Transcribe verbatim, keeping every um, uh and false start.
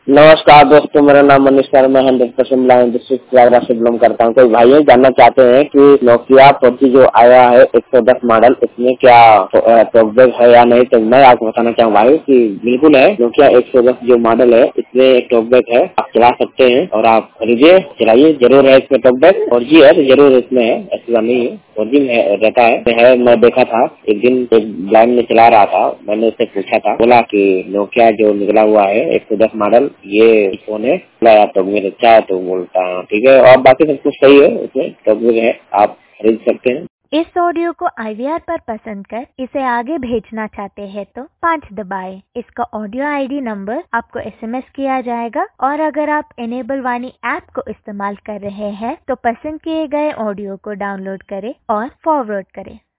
नमस्कार दोस्तों, मेरा नाम मनीष सर, मैं hundred percent line district Prayagraj से बिलोंग करता हूँ। कोई भाई जानना चाहते हैं कि नोकिया फोर जी जो आया है एक सौ दस मॉडल, इसमें क्या टॉकबैक है या नहीं। तो मैं आपको बताना चाहूँ भाई कि बिल्कुल है। नोकिया एक सौ दस जो मॉडल है इसमें एक टॉकबैक है, आप चला सकते हैं और आप खरीदिए, चलाइए, जरूर है इसमें टॉकबैक। फोर जी है तो जरूर इसमें है, ऐसी बात नहीं है। फोर जी में रहता है, है मैं देखा था एक दिन, एक ब्लाइंड में चला रहा था, मैंने उससे पूछा था, बोला कि नोकिया जो निकला हुआ है एक सौ दस मॉडल ये फोन है, बोला तो मेरे अच्छा है, तो बोलता हूँ ठीक है। और बाकी सब कुछ सही है, उसमें टॉकबैक है, आप खरीद सकते हैं। इस ऑडियो को आई वी आर पर पसंद कर इसे आगे भेजना चाहते हैं तो पाँच दबाएं। इसका ऑडियो आई डी नंबर आपको एस एम एस किया जाएगा और अगर आप इनेबल वाणी ऐप को इस्तेमाल कर रहे हैं तो पसंद किए गए ऑडियो को डाउनलोड करें और फॉरवर्ड करें।